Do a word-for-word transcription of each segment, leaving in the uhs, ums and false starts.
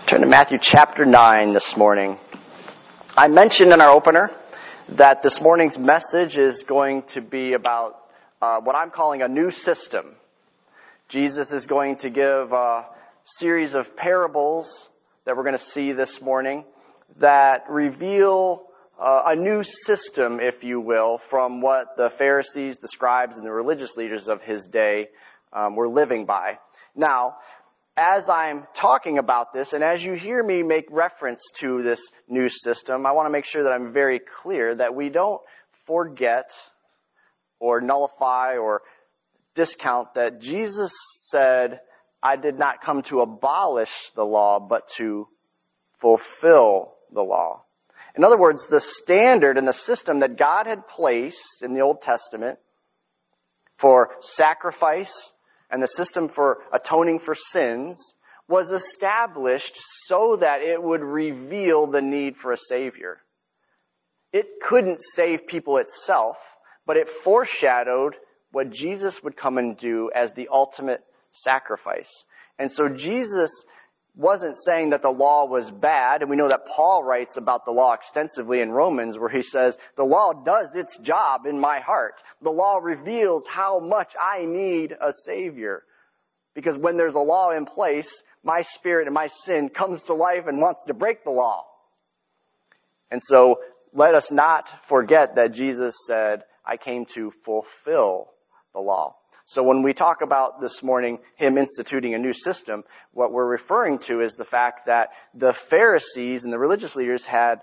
Turn to Matthew chapter nine this morning. I mentioned in our opener that this morning's message is going to be about uh, what I'm calling a new system. Jesus is going to give a series of parables that we're going to see this morning that reveal uh, a new system, if you will, from what the Pharisees, the scribes, and the religious leaders of his day um, were living by. Now, as I'm talking about this, and as you hear me make reference to this new system, I want to make sure that I'm very clear that we don't forget or nullify or discount that Jesus said, I did not come to abolish the law, but to fulfill the law. In other words, the standard and the system that God had placed in the Old Testament for sacrifice and the system for atoning for sins was established so that it would reveal the need for a Savior. It couldn't save people itself, but it foreshadowed what Jesus would come and do as the ultimate sacrifice. And so Jesus wasn't saying that the law was bad, and we know that Paul writes about the law extensively in Romans where he says, the law does its job in my heart. The law reveals how much I need a Savior. Because when there's a law in place, my spirit and my sin comes to life and wants to break the law. And so let us not forget that Jesus said, I came to fulfill the law. So when we talk about this morning him instituting a new system, what we're referring to is the fact that the Pharisees and the religious leaders had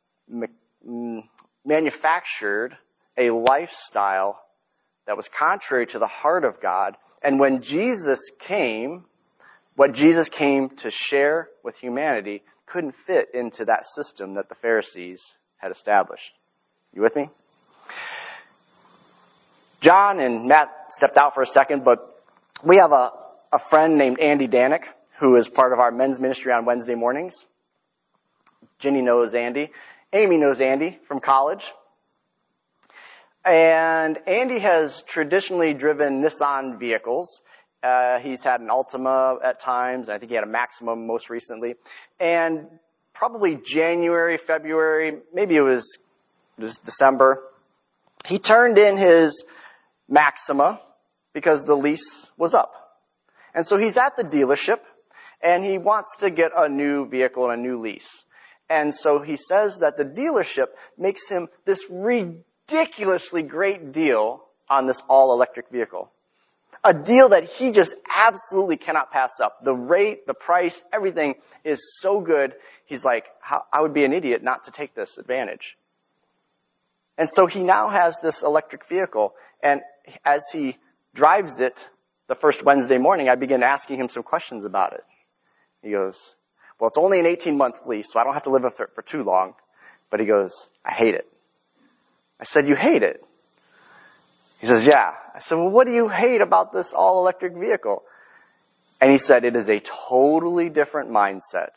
manufactured a lifestyle that was contrary to the heart of God. And when Jesus came, what Jesus came to share with humanity couldn't fit into that system that the Pharisees had established. You with me? John and Matt stepped out for a second, but we have a, a friend named Andy Danick, who is part of our men's ministry on Wednesday mornings. Ginny knows Andy. Amy knows Andy from college. And Andy has traditionally driven Nissan vehicles. Uh, he's had an Altima at times, and I think he had a Maxima most recently. And probably January, February, maybe it was, it was December, he turned in his Maxima because the lease was up. And so he's at the dealership and he wants to get a new vehicle and a new lease. And so he says that the dealership makes him this ridiculously great deal on this all-electric vehicle. A deal that he just absolutely cannot pass up. The rate, the price, everything is so good. He's like, I would be an idiot not to take this advantage. And so he now has this electric vehicle, and as he drives it the first Wednesday morning, I begin asking him some questions about it. He goes, well, it's only an eighteen-month lease, so I don't have to live with it for too long. But he goes, I hate it. I said, you hate it? He says, yeah. I said, well, what do you hate about this all-electric vehicle? And he said, it is a totally different mindset.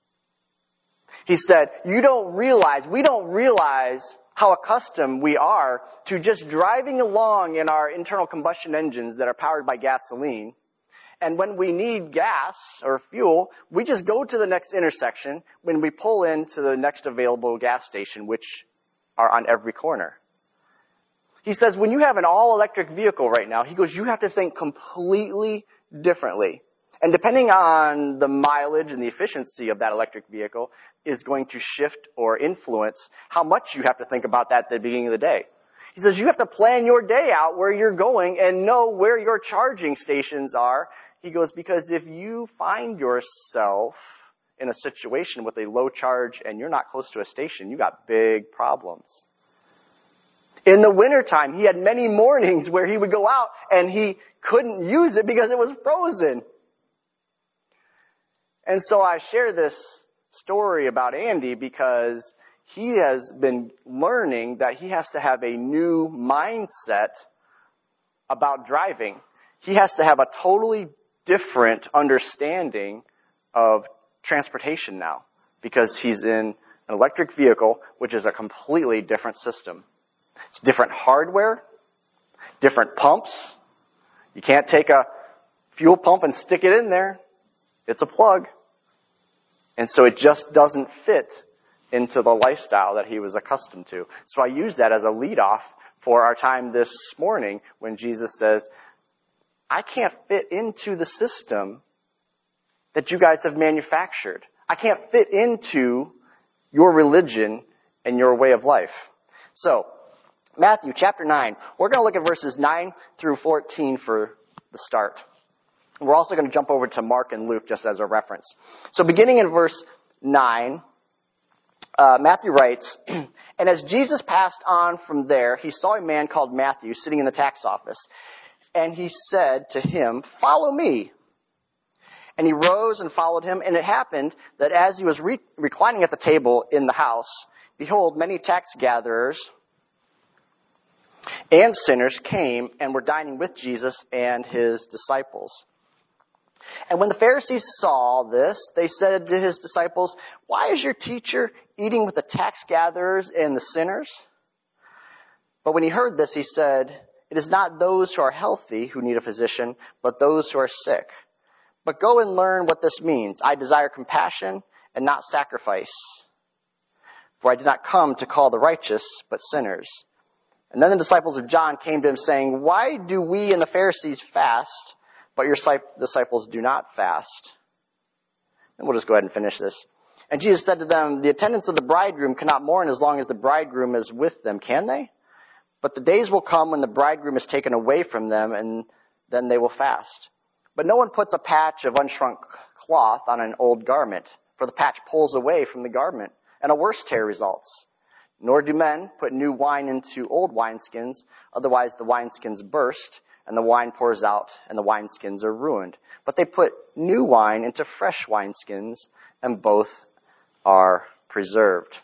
He said, you don't realize, we don't realize how accustomed we are to just driving along in our internal combustion engines that are powered by gasoline. And when we need gas or fuel, we just go to the next intersection when we pull into the next available gas station, which are on every corner. He says, when you have an all-electric vehicle right now, he goes, you have to think completely differently. And depending on the mileage and the efficiency of that electric vehicle is going to shift or influence how much you have to think about that at the beginning of the day. He says you have to plan your day out where you're going and know where your charging stations are. He goes, because if you find yourself in a situation with a low charge and you're not close to a station, you got big problems. In the wintertime, he had many mornings where he would go out and he couldn't use it because it was frozen. And so I share this story about Andy because he has been learning that he has to have a new mindset about driving. He has to have a totally different understanding of transportation now because he's in an electric vehicle, which is a completely different system. It's different hardware, different pumps. You can't take a fuel pump and stick it in there. It's a plug. And so it just doesn't fit into the lifestyle that he was accustomed to. So I use that as a lead-off for our time this morning when Jesus says, I can't fit into the system that you guys have manufactured. I can't fit into your religion and your way of life. So, Matthew chapter nine. We're going to look at verses nine through fourteen for the start. We're also going to jump over to Mark and Luke just as a reference. So beginning in verse nine, uh, Matthew writes, And as Jesus passed on from there, he saw a man called Matthew sitting in the tax office. And he said to him, Follow me. And he rose and followed him. And it happened that as he was re- reclining at the table in the house, behold, many tax gatherers and sinners came and were dining with Jesus and his disciples. And when the Pharisees saw this, they said to his disciples, Why is your teacher eating with the tax gatherers and the sinners? But when he heard this, he said, It is not those who are healthy who need a physician, but those who are sick. But go and learn what this means. I desire compassion and not sacrifice. For I did not come to call the righteous, but sinners. And then the disciples of John came to him saying, Why do we and the Pharisees fast, but your disciples do not fast? And we'll just go ahead and finish this. And Jesus said to them, The attendants of the bridegroom cannot mourn as long as the bridegroom is with them, can they? But the days will come when the bridegroom is taken away from them, and then they will fast. But no one puts a patch of unshrunk cloth on an old garment, for the patch pulls away from the garment, and a worse tear results. Nor do men put new wine into old wineskins, otherwise the wineskins burst, and the wine pours out, and the wineskins are ruined. But they put new wine into fresh wineskins, and both are preserved.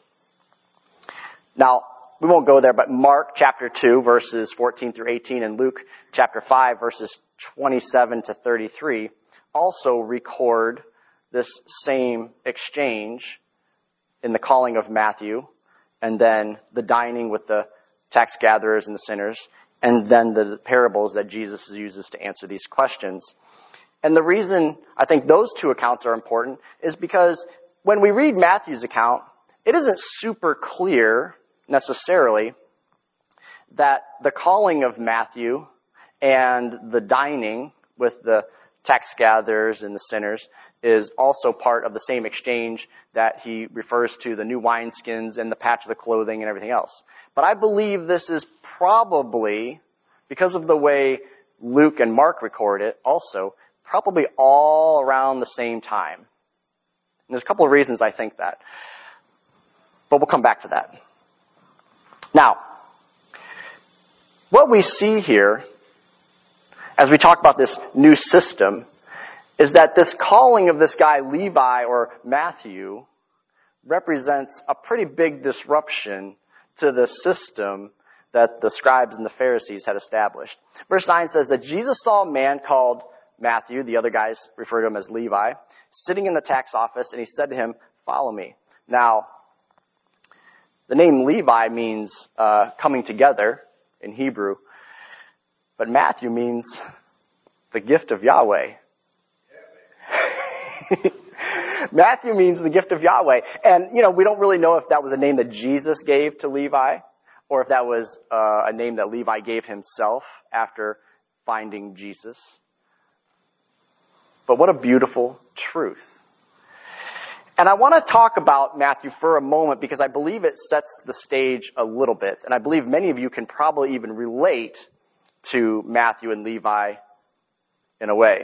Now, we won't go there, but Mark chapter two, verses fourteen through eighteen, and Luke chapter five, verses twenty-seven to thirty-three, also record this same exchange in the calling of Matthew, and then the dining with the tax gatherers and the sinners, and then the parables that Jesus uses to answer these questions. And the reason I think those two accounts are important is because when we read Matthew's account, it isn't super clear necessarily that the calling of Matthew and the dining with the tax gatherers and the sinners is also part of the same exchange that he refers to the new wineskins and the patch of the clothing and everything else. But I believe this is probably, because of the way Luke and Mark record it also, probably all around the same time. And there's a couple of reasons I think that. But we'll come back to that. Now, what we see here, as we talk about this new system, is that this calling of this guy Levi or Matthew represents a pretty big disruption to the system that the scribes and the Pharisees had established. Verse nine says that Jesus saw a man called Matthew, the other guys refer to him as Levi, sitting in the tax office, and he said to him, Follow me. Now, the name Levi means uh, coming together in Hebrew, but Matthew means the gift of Yahweh. Matthew means the gift of Yahweh. And, you know, we don't really know if that was a name that Jesus gave to Levi or if that was uh, a name that Levi gave himself after finding Jesus. But what a beautiful truth. And I want to talk about Matthew for a moment because I believe it sets the stage a little bit. And I believe many of you can probably even relate to Matthew and Levi in a way.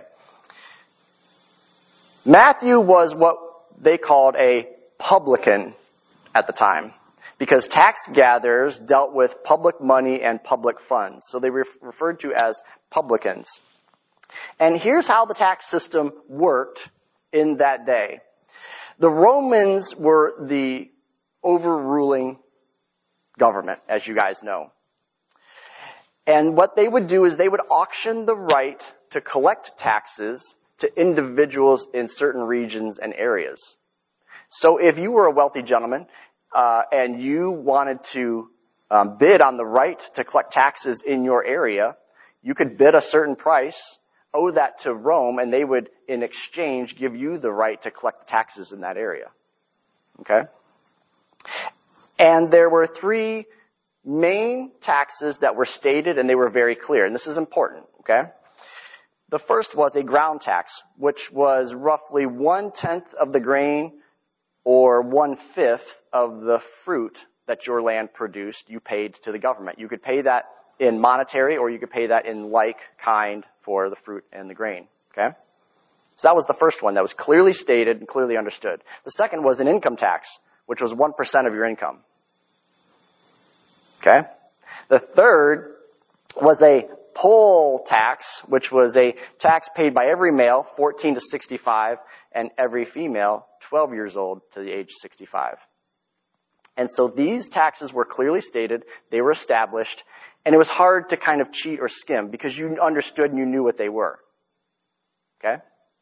Matthew was what they called a publican at the time because tax gatherers dealt with public money and public funds. So they were referred to as publicans. And here's how the tax system worked in that day. The Romans were the overruling government, as you guys know. And what they would do is they would auction the right to collect taxes to individuals in certain regions and areas. So if you were a wealthy gentleman uh, and you wanted to um, bid on the right to collect taxes in your area, you could bid a certain price owe that to Rome, and they would, in exchange, give you the right to collect taxes in that area. Okay? And there were three main taxes that were stated, and they were very clear. And this is important, okay? The first was a ground tax, which was roughly one-tenth of the grain or one-fifth of the fruit that your land produced, you paid to the government. You could pay that in monetary, or you could pay that in like kind for the fruit and the grain, okay? So that was the first one that was clearly stated and clearly understood. The second was an income tax, which was one percent of your income. Okay? The third was a poll tax, which was a tax paid by every male, fourteen to sixty-five, and every female, twelve years old to the age sixty-five. And so these taxes were clearly stated, they were established, and it was hard to kind of cheat or skim because you understood and you knew what they were. Okay?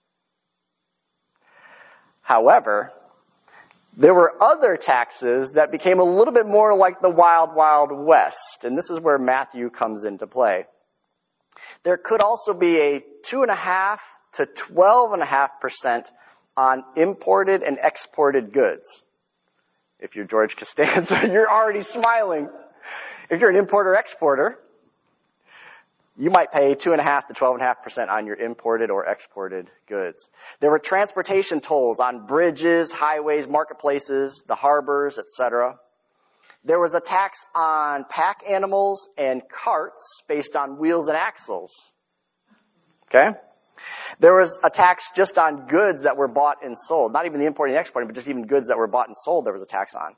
However, there were other taxes that became a little bit more like the wild, wild west. And this is where Matthew comes into play. There could also be a two and a half to twelve and a half percent on imported and exported goods. If you're George Costanza, you're already smiling. If you're an importer exporter, you might pay two and a half to twelve and a half percent on your imported or exported goods. There were transportation tolls on bridges, highways, marketplaces, the harbors, et cetera. There was a tax on pack animals and carts based on wheels and axles. Okay? There was a tax just on goods that were bought and sold. Not even the importing and exporting, but just even goods that were bought and sold there was a tax on.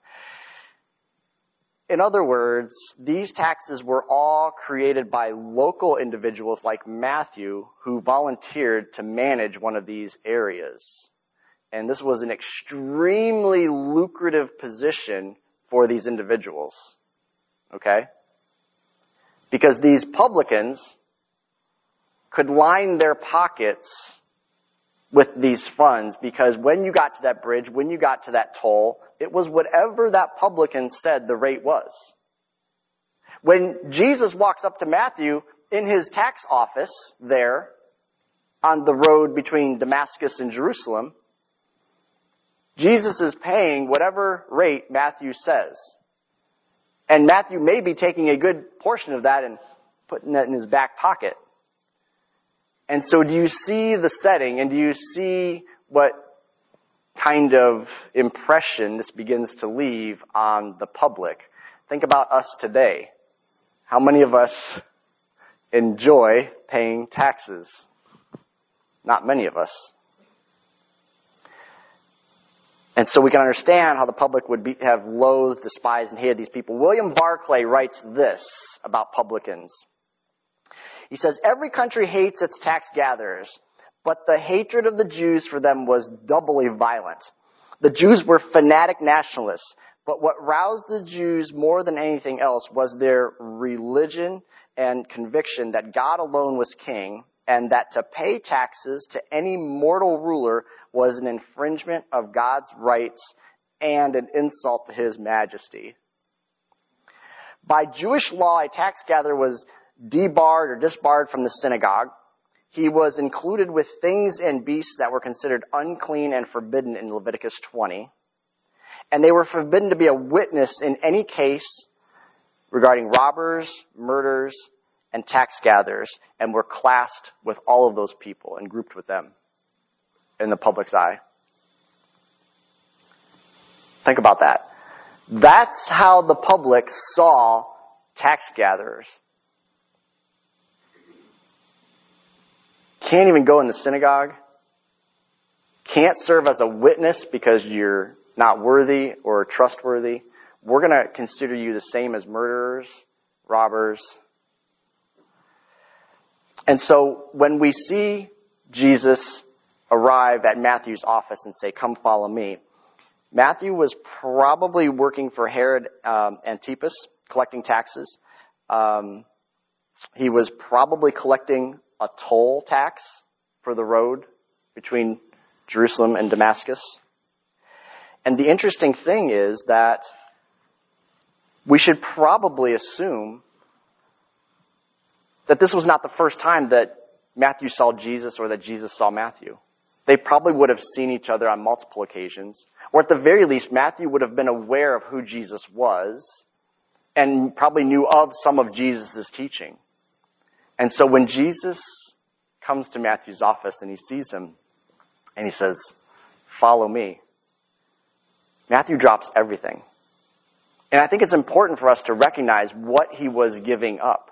In other words, these taxes were all created by local individuals like Matthew who volunteered to manage one of these areas. And this was an extremely lucrative position for these individuals. Okay? Because these publicans could line their pockets with these funds, because when you got to that bridge, when you got to that toll, it was whatever that publican said the rate was. When Jesus walks up to Matthew in his tax office there on the road between Damascus and Jerusalem, Jesus is paying whatever rate Matthew says. And Matthew may be taking a good portion of that and putting that in his back pocket. And so do you see the setting, and do you see what kind of impression this begins to leave on the public? Think about us today. How many of us enjoy paying taxes? Not many of us. And so we can understand how the public would be, have loathed, despised, and hated these people. William Barclay writes this about publicans. He says, every country hates its tax gatherers, but the hatred of the Jews for them was doubly violent. The Jews were fanatic nationalists, but what roused the Jews more than anything else was their religion and conviction that God alone was king, and that to pay taxes to any mortal ruler was an infringement of God's rights and an insult to his majesty. By Jewish law, a tax gatherer was debarred or disbarred from the synagogue. He was included with things and beasts that were considered unclean and forbidden in Leviticus twenty. And they were forbidden to be a witness in any case regarding robbers, murders, and tax gatherers, and were classed with all of those people and grouped with them in the public's eye. Think about that. That's how the public saw tax gatherers. Can't even go in the synagogue. Can't serve as a witness because you're not worthy or trustworthy. We're going to consider you the same as murderers, robbers. And so when we see Jesus arrive at Matthew's office and say, come follow me, Matthew was probably working for Herod um, Antipas, collecting taxes. Um, he was probably collecting a toll tax for the road between Jerusalem and Damascus. And the interesting thing is that we should probably assume that this was not the first time that Matthew saw Jesus or that Jesus saw Matthew. They probably would have seen each other on multiple occasions. Or at the very least, Matthew would have been aware of who Jesus was and probably knew of some of Jesus' teaching. And so when Jesus comes to Matthew's office and he sees him and he says, "Follow me," Matthew drops everything. And I think it's important for us to recognize what he was giving up.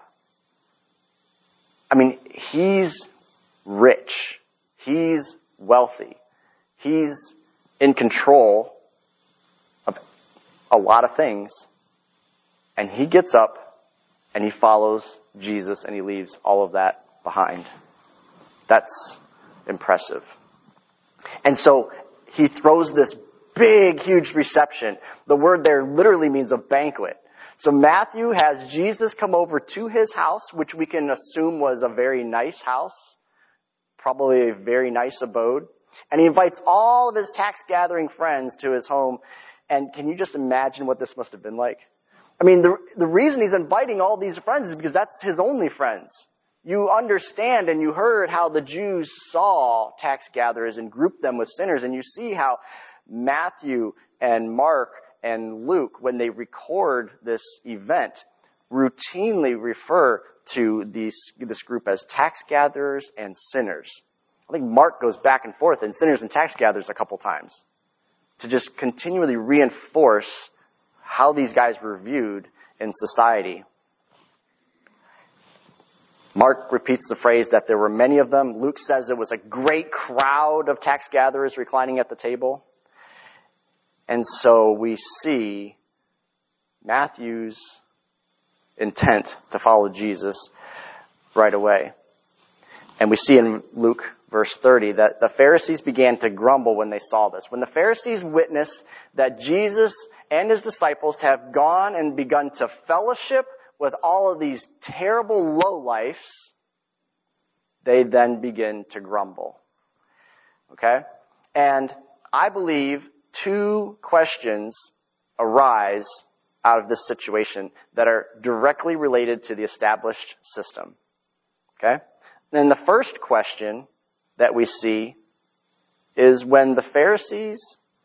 I mean, he's rich. He's wealthy. He's in control of a lot of things. And he gets up and he follows Jesus and he leaves all of that behind. That's impressive. And so he throws this big, huge reception. The word there literally means a banquet. So Matthew has Jesus come over to his house, which we can assume was a very nice house, probably a very nice abode. And he invites all of his tax gathering friends to his home. And can you just imagine what this must have been like? I mean, the, the reason he's inviting all these friends is because that's his only friends. You understand and you heard how the Jews saw tax gatherers and grouped them with sinners. And you see how Matthew and Mark and Luke, when they record this event, routinely refer to these, this group as tax gatherers and sinners. I think Mark goes back and forth in sinners and tax gatherers a couple times to just continually reinforce how these guys were viewed in society. Mark repeats the phrase that there were many of them. Luke says it was a great crowd of tax gatherers reclining at the table. And so we see Matthew's intent to follow Jesus right away. And we see in Luke verse thirty that the Pharisees began to grumble when they saw this. When the Pharisees witnessed that Jesus and his disciples have gone and begun to fellowship with all of these terrible lowlifes, they then begin to grumble. Okay? And I believe two questions arise out of this situation that are directly related to the established system. Okay? And the first question that we see is when the Pharisees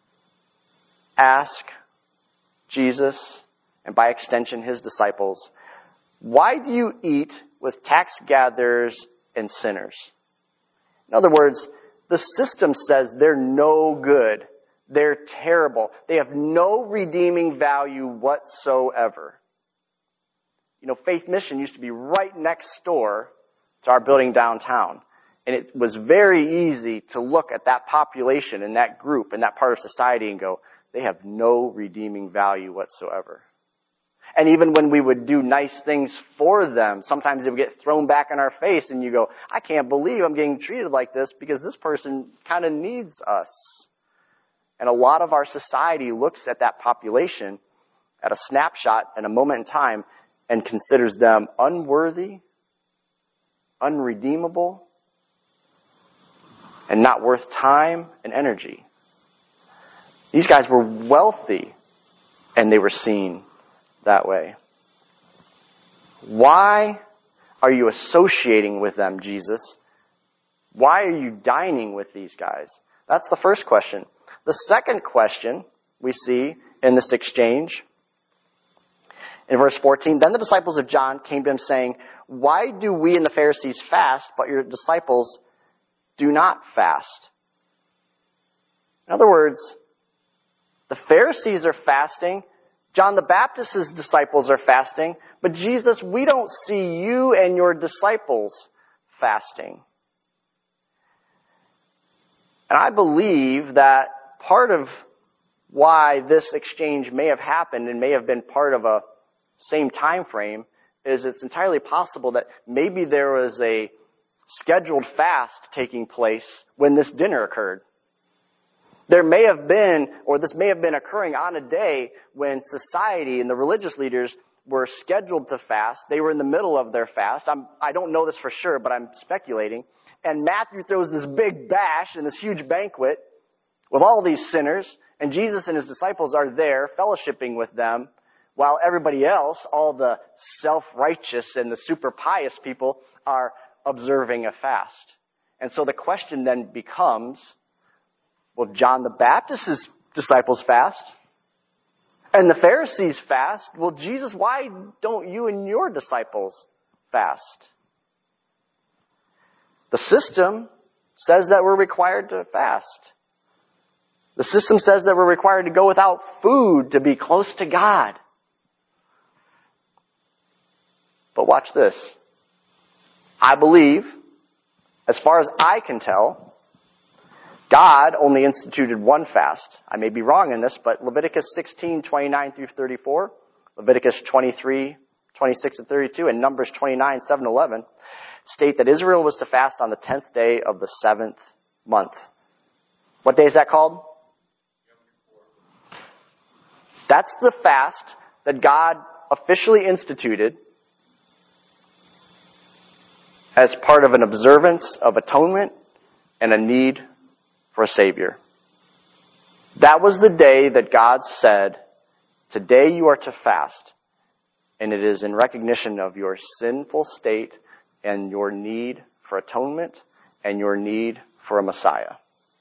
ask Jesus, and by extension his disciples, "Why do you eat with tax gatherers and sinners?" In other words, the system says they're no good. They're terrible. They have no redeeming value whatsoever. You know, Faith Mission used to be right next door to our building downtown. And it was very easy to look at that population and that group and that part of society and go, they have no redeeming value whatsoever. And even when we would do nice things for them, sometimes it would get thrown back in our face and you go, I can't believe I'm getting treated like this because this person kind of needs us. And a lot of our society looks at that population at a snapshot and a moment in time and considers them unworthy, unredeemable, and not worth time and energy. These guys were wealthy and they were seen that way. Why are you associating with them, Jesus? Why are you dining with these guys? That's the first question. The second question we see in this exchange, in verse fourteen, then the disciples of John came to him saying, "Why do we and the Pharisees fast, but your disciples do not fast?" In other words, the Pharisees are fasting, John the Baptist's disciples are fasting, but Jesus, we don't see you and your disciples fasting. And I believe that part of why this exchange may have happened and may have been part of a same time frame is it's entirely possible that maybe there was a scheduled fast taking place when this dinner occurred. There may have been, or this may have been occurring on a day when society and the religious leaders were scheduled to fast. They were in the middle of their fast. I'm, I don't know this for sure, but I'm speculating. And Matthew throws this big bash and this huge banquet with all these sinners, and Jesus and his disciples are there fellowshipping with them, while everybody else, all the self-righteous and the super pious people, are observing a fast. And so the question then becomes, well, John the Baptist's disciples fast, and the Pharisees fast. Well, Jesus, why don't you and your disciples fast? The system says that we're required to fast. The system says that we're required to go without food to be close to God. But watch this. I believe, as far as I can tell, God only instituted one fast. I may be wrong in this, but Leviticus sixteen, twenty-nine through thirty-four, Leviticus twenty-three, twenty-six and thirty-two, and Numbers twenty-nine, seven, eleven state that Israel was to fast on the tenth day of the seventh month. What day is that called? That's the fast that God officially instituted as part of an observance of atonement and a need for a Savior. That was the day that God said, today you are to fast, and it is in recognition of your sinful state and your need for atonement and your need for a Messiah.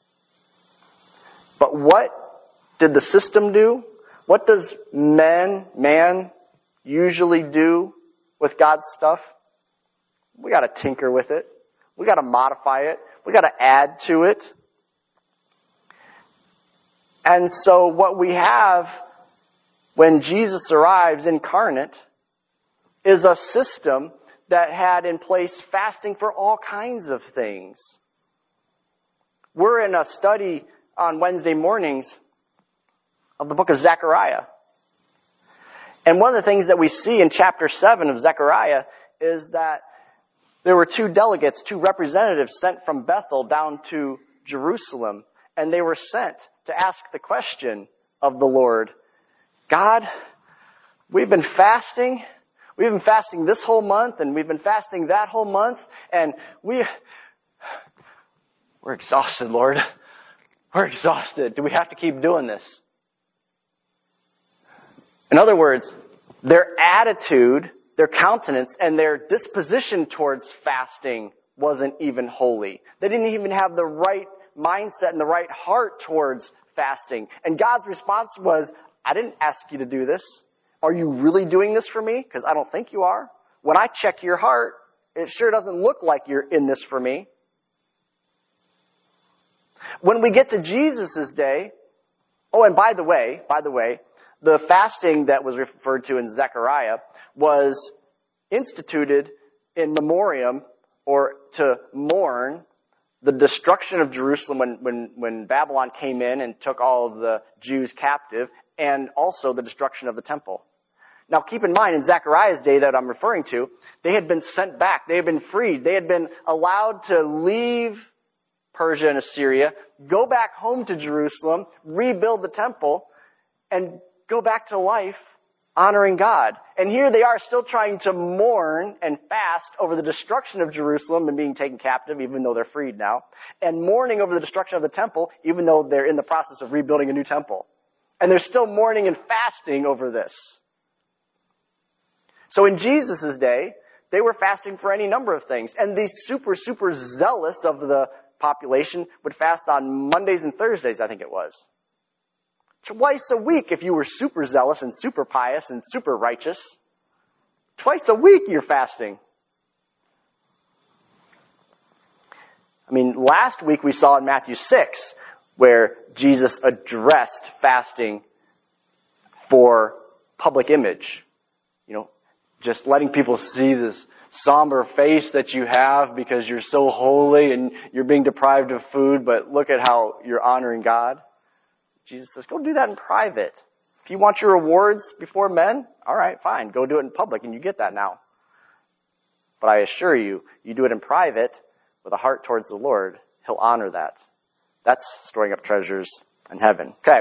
But what did the system do? What does men, man usually do with God's stuff? We got to tinker with it. We got to modify it. We got to add to it. And so what we have when Jesus arrives incarnate is a system that had in place fasting for all kinds of things. We're in a study on Wednesday mornings of the book of Zechariah. And one of the things that we see in chapter seven of Zechariah is that there were two delegates, two representatives sent from Bethel down to Jerusalem. And they were sent to ask the question of the Lord, God, we've been fasting. We've been fasting this whole month, and we've been fasting that whole month, and we, we're exhausted, Lord. We're exhausted. Do we have to keep doing this? In other words, their attitude, their countenance, and their disposition towards fasting wasn't even holy. They didn't even have the right mindset and the right heart towards fasting. And God's response was, I didn't ask you to do this. Are you really doing this for me? Because I don't think you are. When I check your heart, it sure doesn't look like you're in this for me. When we get to Jesus' day, oh, and by the way, by the way, the fasting that was referred to in Zechariah was instituted in memoriam, or to mourn, the destruction of Jerusalem when, when, when Babylon came in and took all of the Jews captive, and also the destruction of the temple. Now keep in mind, in Zechariah's day that I'm referring to, they had been sent back. They had been freed. They had been allowed to leave Persia and Assyria, go back home to Jerusalem, rebuild the temple, and go back to life honoring God. And here they are still trying to mourn and fast over the destruction of Jerusalem and being taken captive, even though they're freed now, and mourning over the destruction of the temple, even though they're in the process of rebuilding a new temple. And they're still mourning and fasting over this. So in Jesus' day, they were fasting for any number of things. And the super, super zealous of the population would fast on Mondays and Thursdays, I think it was. Twice a week if you were super zealous and super pious and super righteous. Twice a week you're fasting. I mean, last week we saw in Matthew six where Jesus addressed fasting for public image. You know, just letting people see this somber face that you have because you're so holy and you're being deprived of food, but look at how you're honoring God. Jesus says, go do that in private. If you want your rewards before men, all right, fine. Go do it in public, and you get that now. But I assure you, you do it in private with a heart towards the Lord, He'll honor that. That's storing up treasures in heaven. Okay.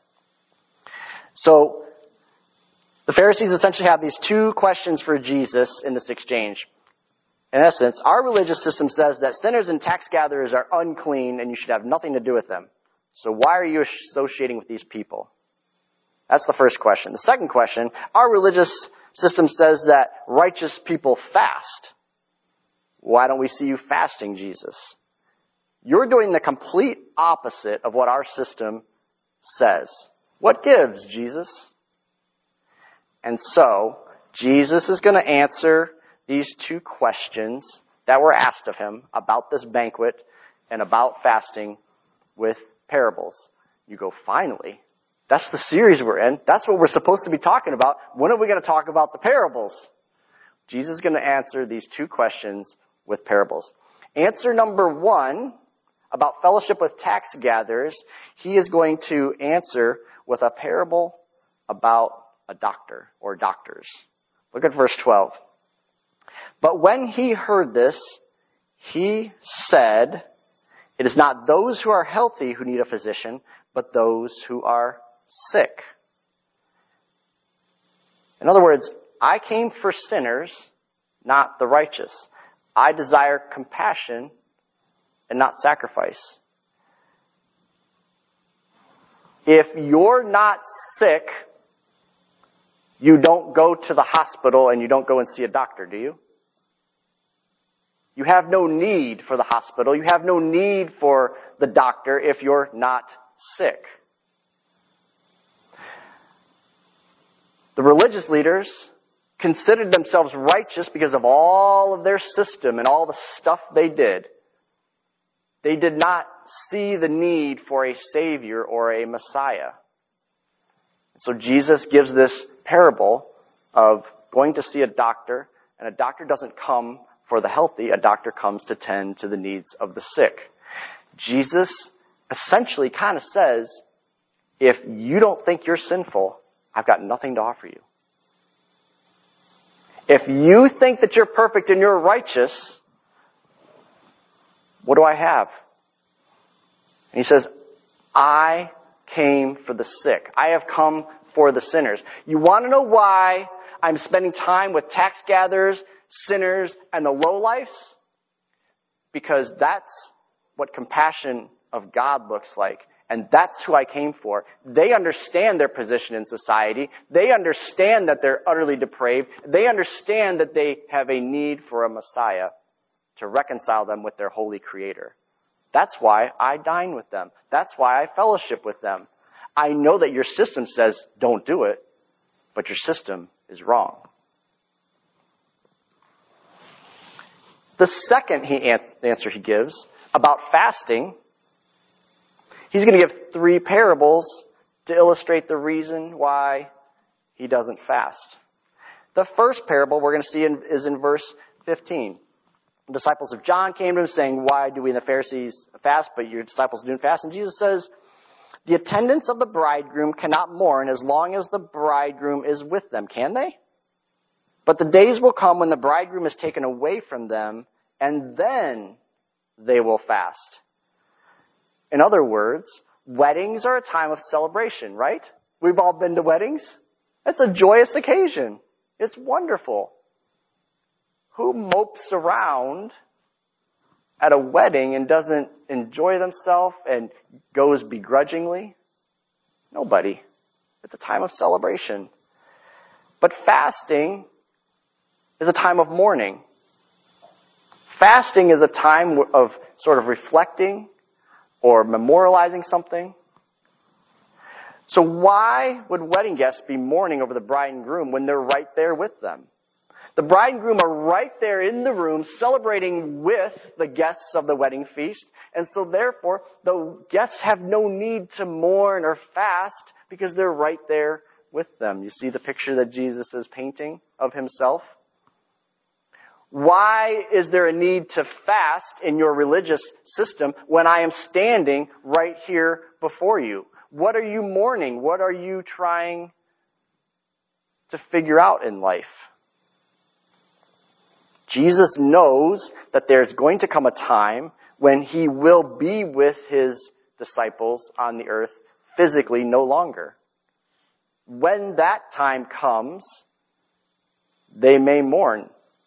So, the Pharisees essentially have these two questions for Jesus in this exchange. In essence, our religious system says that sinners and tax gatherers are unclean and you should have nothing to do with them. So why are you associating with these people? That's the first question. The second question, our religious system says that righteous people fast. Why don't we see you fasting, Jesus? You're doing the complete opposite of what our system says. What gives, Jesus? And so, Jesus is going to answer these two questions that were asked of him about this banquet and about fasting with parables. You go, finally. That's the series we're in. That's what we're supposed to be talking about. When are we going to talk about the parables? Jesus is going to answer these two questions with parables. Answer number one, about fellowship with tax gatherers, he is going to answer with a parable about a doctor or doctors. Look at verse twelve. But when he heard this, he said, it is not those who are healthy who need a physician, but those who are sick. In other words, I came for sinners, not the righteous. I desire compassion and not sacrifice. If you're not sick, you don't go to the hospital and you don't go and see a doctor, do you? You have no need for the hospital. You have no need for the doctor if you're not sick. The religious leaders considered themselves righteous because of all of their system and all the stuff they did. They did not see the need for a Savior or a Messiah. So Jesus gives this parable of going to see a doctor, and a doctor doesn't come for the healthy, a doctor comes to tend to the needs of the sick. Jesus essentially kind of says, if you don't think you're sinful, I've got nothing to offer you. If you think that you're perfect and you're righteous, what do I have? And he says, I came for the sick. I have come for the sinners. You want to know why I'm spending time with tax gatherers, sinners, and the lowlifes? Because that's what compassion of God looks like. And that's who I came for. They understand their position in society. They understand that they're utterly depraved. They understand that they have a need for a Messiah to reconcile them with their holy Creator. That's why I dine with them. That's why I fellowship with them. I know that your system says don't do it, but your system is wrong. The second he answer he gives about fasting, he's going to give three parables to illustrate the reason why he doesn't fast. The first parable we're going to see in, is in verse fifteen. The disciples of John came to him saying, why do we and the Pharisees fast, but your disciples don't fast? And Jesus says, the attendants of the bridegroom cannot mourn as long as the bridegroom is with them, can they? But the days will come when the bridegroom is taken away from them, and then they will fast. In other words, weddings are a time of celebration, right? We've all been to weddings. It's a joyous occasion. It's wonderful. Who mopes around at a wedding and doesn't enjoy themselves and goes begrudgingly? Nobody. It's a time of celebration. But fasting is a time of mourning. Fasting is a time of sort of reflecting or memorializing something. So why would wedding guests be mourning over the bride and groom when they're right there with them? The bride and groom are right there in the room celebrating with the guests of the wedding feast. And so therefore, the guests have no need to mourn or fast because they're right there with them. You see the picture that Jesus is painting of himself? Why is there a need to fast in your religious system when I am standing right here before you? What are you mourning? What are you trying to figure out in life? Jesus knows that there's going to come a time when he will be with his disciples on the earth physically no longer. When that time comes, they may mourn.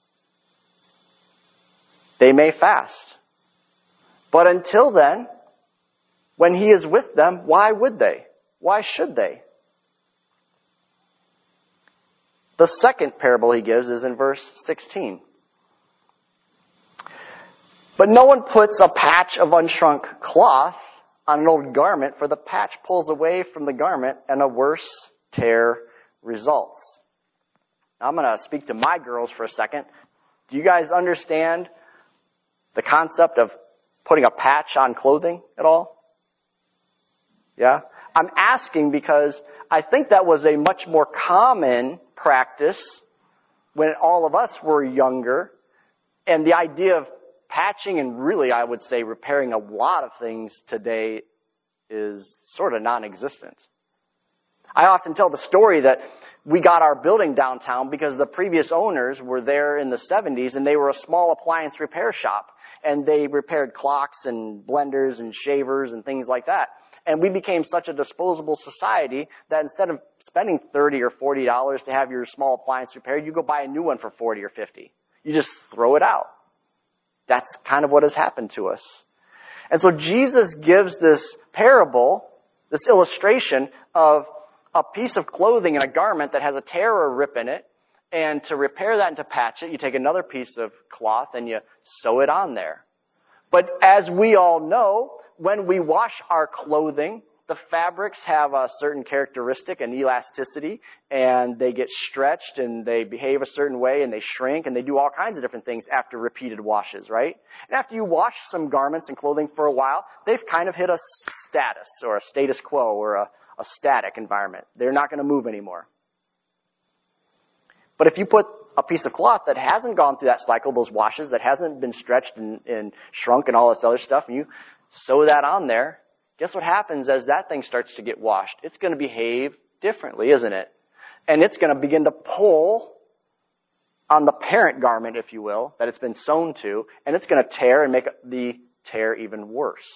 They may fast. But until then, when he is with them, why would they? Why should they? The second parable he gives is in verse sixteen. But no one puts a patch of unshrunk cloth on an old garment, for the patch pulls away from the garment and a worse tear results. Now, I'm going to speak to my girls for a second. Do you guys understand the concept of putting a patch on clothing at all? Yeah? I'm asking because I think that was a much more common practice when all of us were younger. And the idea of patching and really, I would say, repairing a lot of things today is sort of non-existent. I often tell the story that we got our building downtown because the previous owners were there in the seventies and they were a small appliance repair shop. And they repaired clocks and blenders and shavers and things like that. And we became such a disposable society that instead of spending thirty or forty dollars to have your small appliance repaired, you go buy a new one for forty or fifty. You just throw it out. That's kind of what has happened to us. And so Jesus gives this parable, this illustration of a piece of clothing and a garment that has a tear or a rip in it. And to repair that and to patch it, you take another piece of cloth and you sew it on there. But as we all know, when we wash our clothing, the fabrics have a certain characteristic, an elasticity, and they get stretched and they behave a certain way and they shrink and they do all kinds of different things after repeated washes, right? And after you wash some garments and clothing for a while, they've kind of hit a status or a status quo or a, a static environment. They're not going to move anymore. But if you put a piece of cloth that hasn't gone through that cycle, those washes, that hasn't been stretched and, and shrunk and all this other stuff, and you sew that on there, guess what happens as that thing starts to get washed? It's going to behave differently, isn't it? And it's going to begin to pull on the parent garment, if you will, that it's been sewn to, and it's going to tear and make the tear even worse.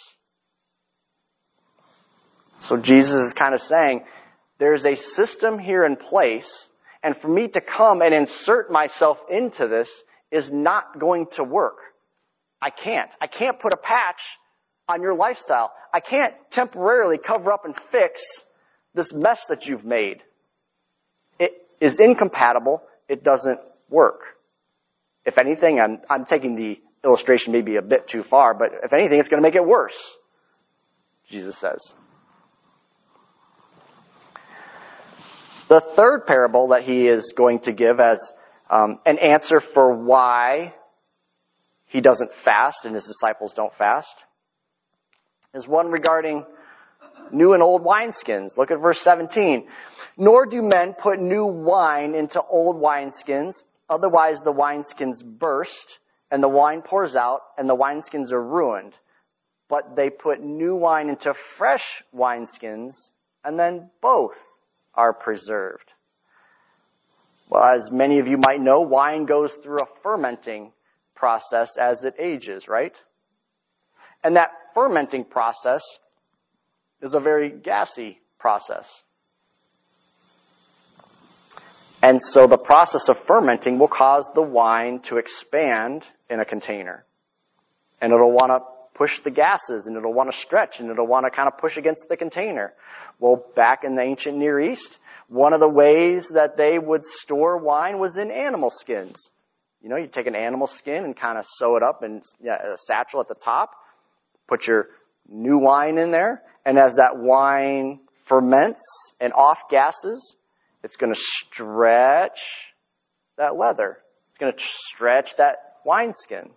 So Jesus is kind of saying, there's a system here in place, and for me to come and insert myself into this is not going to work. I can't. I can't put a patch on your lifestyle. I can't temporarily cover up and fix this mess that you've made. It is incompatible. It doesn't work. If anything, I'm, I'm taking the illustration maybe a bit too far, but if anything, it's going to make it worse, Jesus says. The third parable that he is going to give as um, an answer for why he doesn't fast and his disciples don't fast is one regarding new and old wineskins. Look at verse seventeen. Nor do men put new wine into old wineskins, otherwise the wineskins burst, and the wine pours out, and the wineskins are ruined. But they put new wine into fresh wineskins, and then both are preserved. Well, as many of you might know, wine goes through a fermenting process as it ages, right? And that fermenting process is a very gassy process. And so the process of fermenting will cause the wine to expand in a container. And it'll want to push the gases, and it'll want to stretch, and it'll want to kind of push against the container. Well, back in the ancient Near East, one of the ways that they would store wine was in animal skins. You know, you take an animal skin and kind of sew it up in yeah, a satchel at the top, put your new wine in there, and as that wine ferments and off gases, it's going to stretch that leather. It's going to stretch that wineskin.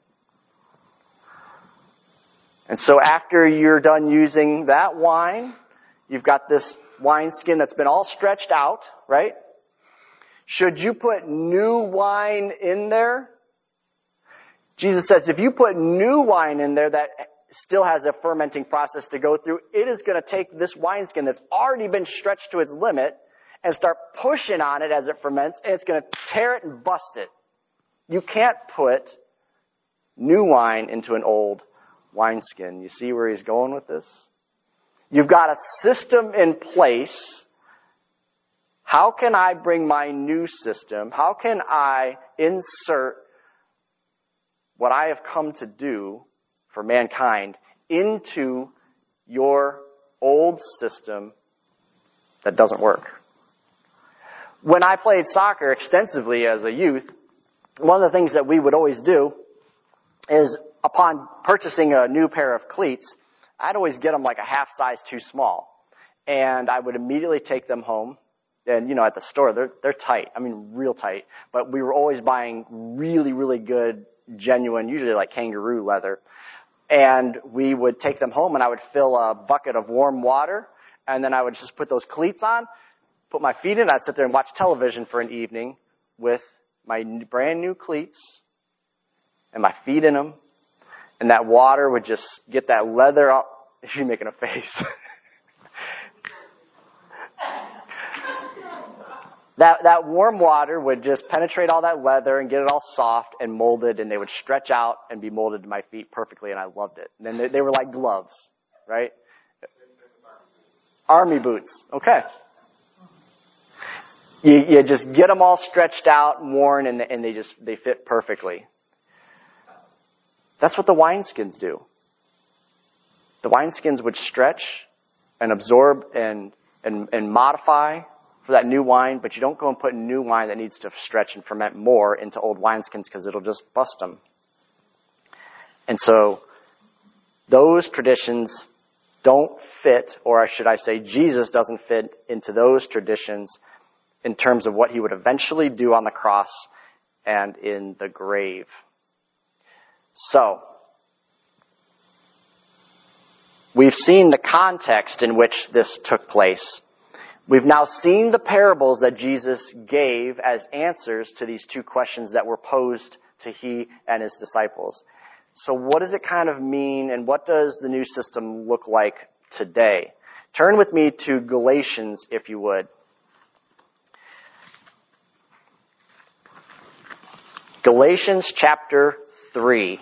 And so after you're done using that wine, you've got this wineskin that's been all stretched out, right? Should you put new wine in there? Jesus says if you put new wine in there that still has a fermenting process to go through, it is going to take this wineskin that's already been stretched to its limit and start pushing on it as it ferments, and it's going to tear it and bust it. You can't put new wine into an old wineskin. You see where he's going with this? You've got a system in place. How can I bring my new system? How can I insert what I have come to do for mankind into your old system that doesn't work? When I played soccer extensively as a youth, one of the things that we would always do is upon purchasing a new pair of cleats, I'd always get them like a half size too small. And I would immediately take them home. And, you know, at the store, they're, they're tight. I mean, real tight. But we were always buying really, really good, genuine, usually like kangaroo leather. And we would take them home and I would fill a bucket of warm water. And then I would just put those cleats on, put my feet in. I'd sit there and watch television for an evening with my brand new cleats and my feet in them. And that water would just get that leather out. She's making a face. That that warm water would just penetrate all that leather and get it all soft and molded, and they would stretch out and be molded to my feet perfectly, and I loved it. And then they, they were like gloves, right? Army boots. Okay. You, you just get them all stretched out and worn, and, and they just they fit perfectly. That's what the wineskins do. The wineskins would stretch and absorb and and, and modify for that new wine, but you don't go and put new wine that needs to stretch and ferment more into old wineskins because it'll just bust them. And so those traditions don't fit, or should I say Jesus doesn't fit into those traditions in terms of what he would eventually do on the cross and in the grave. So, we've seen the context in which this took place. We've now seen the parables that Jesus gave as answers to these two questions that were posed to he and his disciples. So what does it kind of mean, and what does the new system look like today? Turn with me to Galatians, if you would. Galatians chapter three.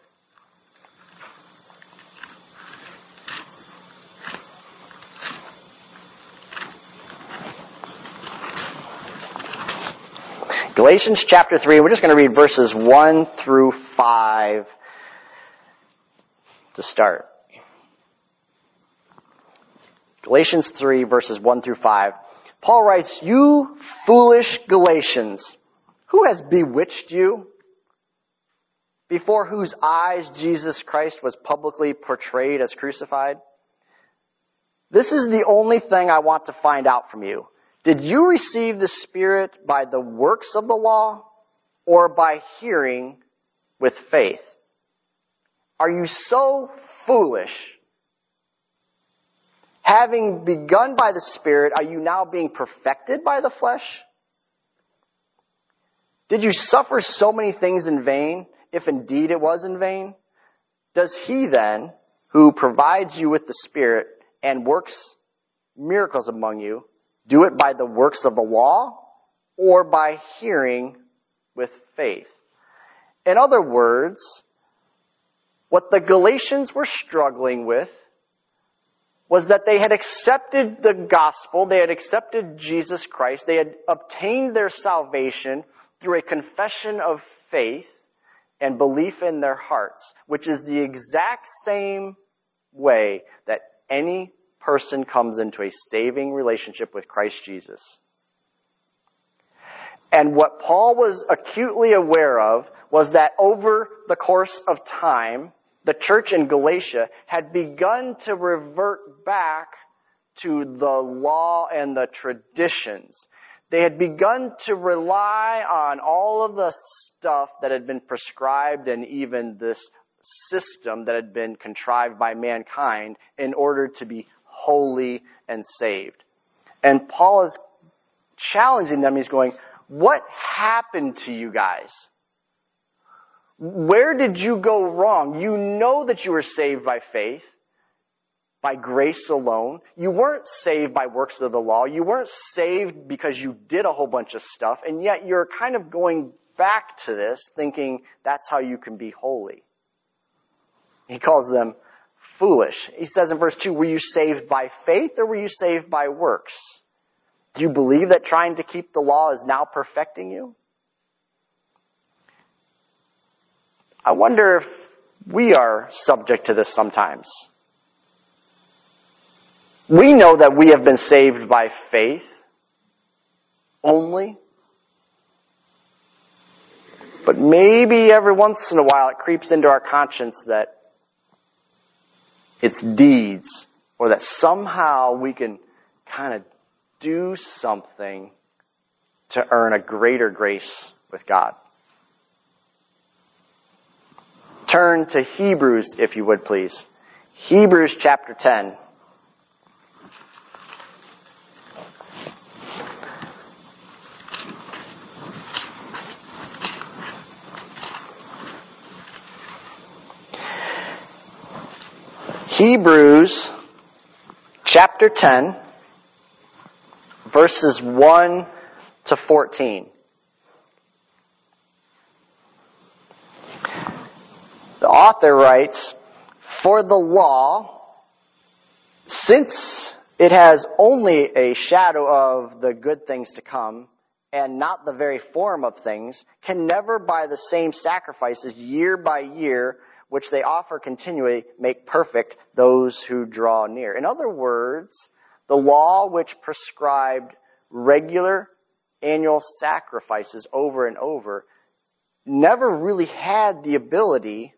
Galatians chapter three, we're just going to read verses one through five to start. Galatians three, verses one through five. Paul writes, "You foolish Galatians, who has bewitched you? Before whose eyes Jesus Christ was publicly portrayed as crucified? This is the only thing I want to find out from you. Did you receive the Spirit by the works of the law or by hearing with faith? Are you so foolish? Having begun by the Spirit, are you now being perfected by the flesh? Did you suffer so many things in vain, if indeed it was in vain? Does he then, who provides you with the Spirit and works miracles among you, do it by the works of the law or by hearing with faith?" In other words, what the Galatians were struggling with was that they had accepted the gospel, they had accepted Jesus Christ, they had obtained their salvation through a confession of faith and belief in their hearts, which is the exact same way that any person comes into a saving relationship with Christ Jesus. And what Paul was acutely aware of was that over the course of time, the church in Galatia had begun to revert back to the law and the traditions. They had begun to rely on all of the stuff that had been prescribed and even this system that had been contrived by mankind in order to be holy and saved. And Paul is challenging them. He's going, what happened to you guys? Where did you go wrong? You know that you were saved by faith, by grace alone. You weren't saved by works of the law. You weren't saved because you did a whole bunch of stuff, and yet you're kind of going back to this thinking that's how you can be holy. He calls them foolish. He says in verse two, were you saved by faith or were you saved by works? Do you believe that trying to keep the law is now perfecting you? I wonder if we are subject to this sometimes. We know that we have been saved by faith only. But maybe every once in a while it creeps into our conscience that it's deeds, or that somehow we can kind of do something to earn a greater grace with God. Turn to Hebrews, if you would please. Hebrews chapter ten. Hebrews chapter ten, verses one to fourteen. The author writes, "For the law, since it has only a shadow of the good things to come, and not the very form of things, can never by the same sacrifices year by year, which they offer continually, make perfect those who draw near." In other words, the law which prescribed regular annual sacrifices over and over never really had the ability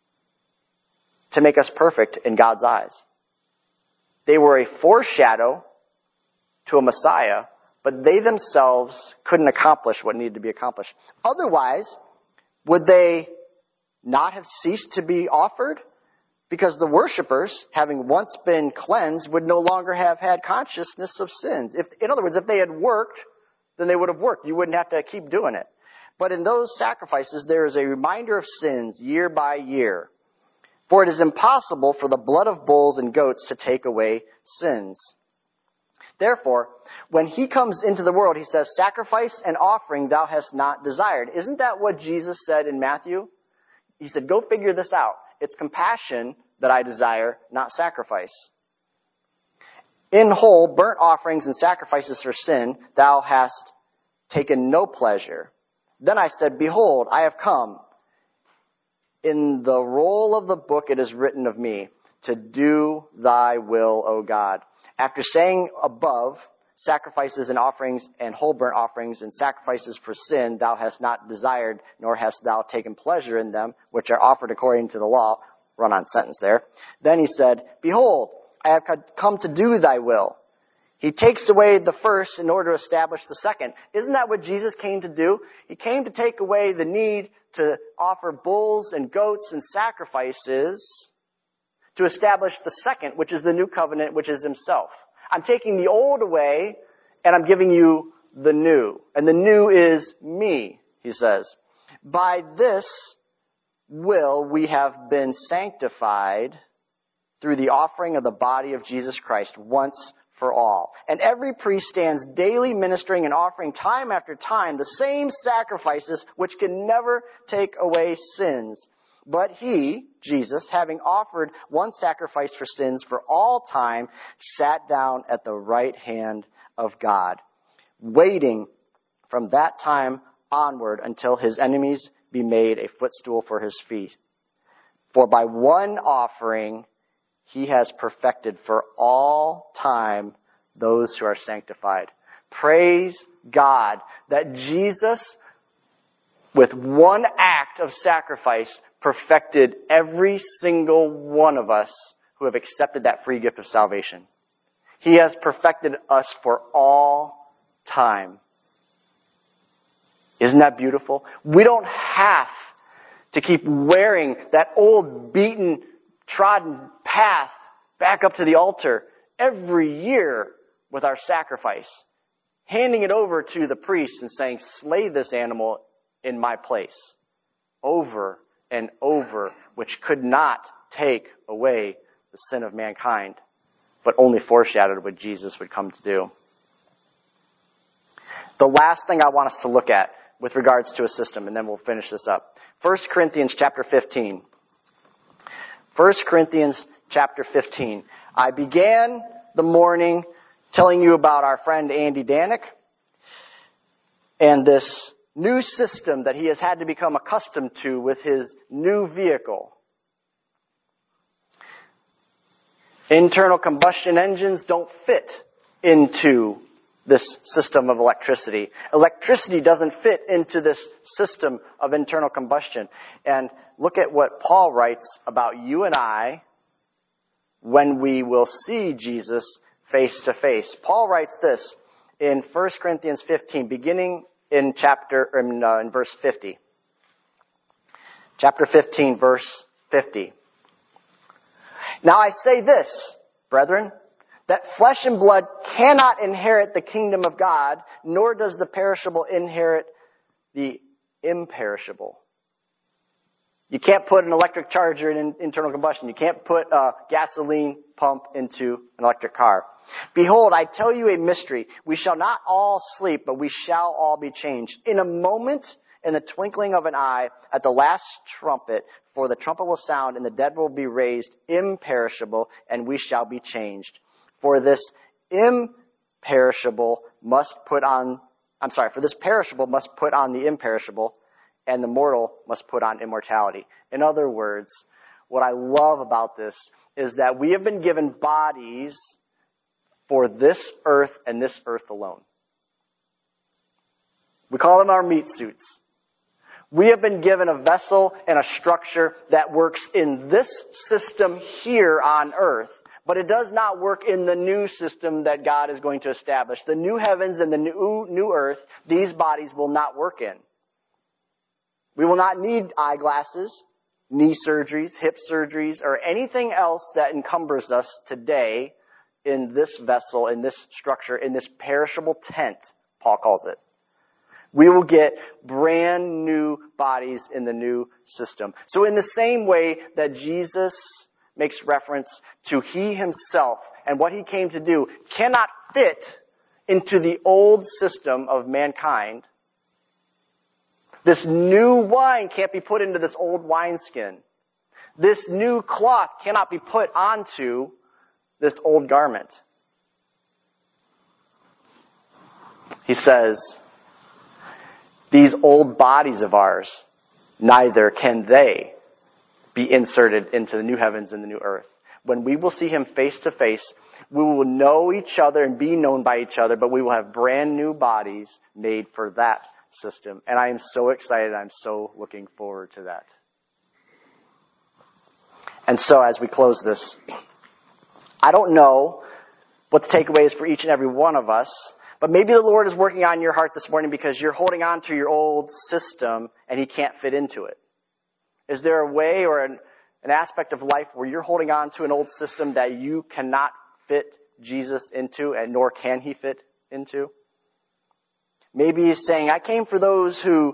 to make us perfect in God's eyes. They were a foreshadow to a Messiah, but they themselves couldn't accomplish what needed to be accomplished. Otherwise, would they not have ceased to be offered? Because the worshipers, having once been cleansed, would no longer have had consciousness of sins. If, in other words, if they had worked, then they would have worked. You wouldn't have to keep doing it. But in those sacrifices, there is a reminder of sins year by year. For it is impossible for the blood of bulls and goats to take away sins. Therefore, when he comes into the world, he says, "Sacrifice and offering thou hast not desired." Isn't that what Jesus said in Matthew? He said, go figure this out. It's compassion that I desire, not sacrifice. "In whole, burnt offerings and sacrifices for sin, thou hast taken no pleasure. Then I said, Behold, I have come. In the roll of the book it is written of me, to do thy will, O God." After saying above, sacrifices and offerings and whole burnt offerings and sacrifices for sin thou hast not desired, nor hast thou taken pleasure in them, which are offered according to the law. Run-on sentence there. Then he said, "Behold, I have come to do thy will." He takes away the first in order to establish the second. Isn't that what Jesus came to do? He came to take away the need to offer bulls and goats and sacrifices to establish the second, which is the new covenant, which is himself. I'm taking the old away and I'm giving you the new. And the new is me, he says. "By this will we have been sanctified through the offering of the body of Jesus Christ once for all. And every priest stands daily ministering and offering time after time the same sacrifices which can never take away sins. But he," Jesus, "having offered one sacrifice for sins for all time, sat down at the right hand of God, waiting from that time onward until his enemies be made a footstool for his feet. For by one offering he has perfected for all time those who are sanctified." Praise God that Jesus, with one act of sacrifice, perfected every single one of us who have accepted that free gift of salvation. He has perfected us for all time. Isn't that beautiful? We don't have to keep wearing that old beaten, trodden path back up to the altar every year with our sacrifice, handing it over to the priest and saying, "Slay this animal in my place," over and over, which could not take away the sin of mankind, but only foreshadowed what Jesus would come to do. The last thing I want us to look at with regards to a system, and then we'll finish this up. First Corinthians chapter fifteen. First Corinthians chapter fifteen. I began the morning telling you about our friend Andy Danick and this new system that he has had to become accustomed to with his new vehicle. Internal combustion engines don't fit into this system of electricity. Electricity doesn't fit into this system of internal combustion. And look at what Paul writes about you and I when we will see Jesus face to face. Paul writes this in First Corinthians fifteen, beginning in chapter in, uh, in verse fifty. Chapter fifteen, verse fifty. Now I say this, brethren, that flesh and blood cannot inherit the kingdom of God, nor does the perishable inherit the imperishable. You can't put an electric charger in internal combustion. You can't put a gasoline pump into an electric car. Behold, I tell you a mystery. We shall not all sleep, but we shall all be changed. In a moment, in the twinkling of an eye, at the last trumpet, for the trumpet will sound, and the dead will be raised imperishable, and we shall be changed. For this imperishable must put on, I'm sorry, for this perishable must put on the imperishable, and the mortal must put on immortality. In other words, what I love about this is that we have been given bodies for this earth and this earth alone. We call them our meat suits. We have been given a vessel and a structure that works in this system here on earth, but it does not work in the new system that God is going to establish. The new heavens and the new, new earth, these bodies will not work in. We will not need eyeglasses, knee surgeries, hip surgeries, or anything else that encumbers us today in this vessel, in this structure, in this perishable tent, Paul calls it. We will get brand new bodies in the new system. So in the same way that Jesus makes reference to he himself and what he came to do cannot fit into the old system of mankind, this new wine can't be put into this old wineskin. This new cloth cannot be put onto this old garment. He says, these old bodies of ours, neither can they be inserted into the new heavens and the new earth. When we will see him face to face, we will know each other and be known by each other, but we will have brand new bodies made for that system. And I am so excited. I'm so looking forward to that. And so as we close this, I don't know what the takeaway is for each and every one of us, but maybe the Lord is working on your heart this morning because you're holding on to your old system and he can't fit into it. Is there a way or an, an aspect of life where you're holding on to an old system that you cannot fit Jesus into, and nor can he fit into? Maybe he's saying, I came for those who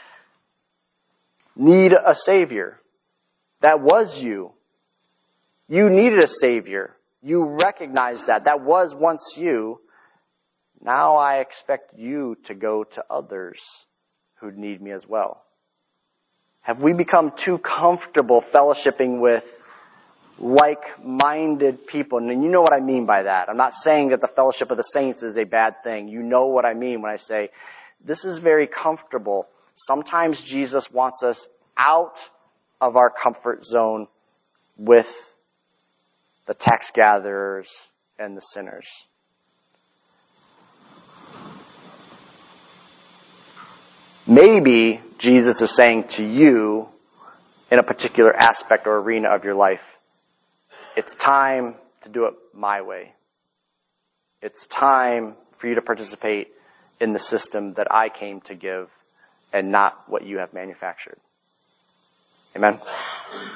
need a Savior. That was you. You needed a Savior. You recognized that. That was once you. Now I expect you to go to others who need me as well. Have we become too comfortable fellowshipping with like-minded people? And you know what I mean by that. I'm not saying that the fellowship of the saints is a bad thing. You know what I mean when I say this is very comfortable. Sometimes Jesus wants us out of our comfort zone with the tax gatherers and the sinners. Maybe Jesus is saying to you in a particular aspect or arena of your life, it's time to do it my way. It's time for you to participate in the system that I came to give and not what you have manufactured. Amen?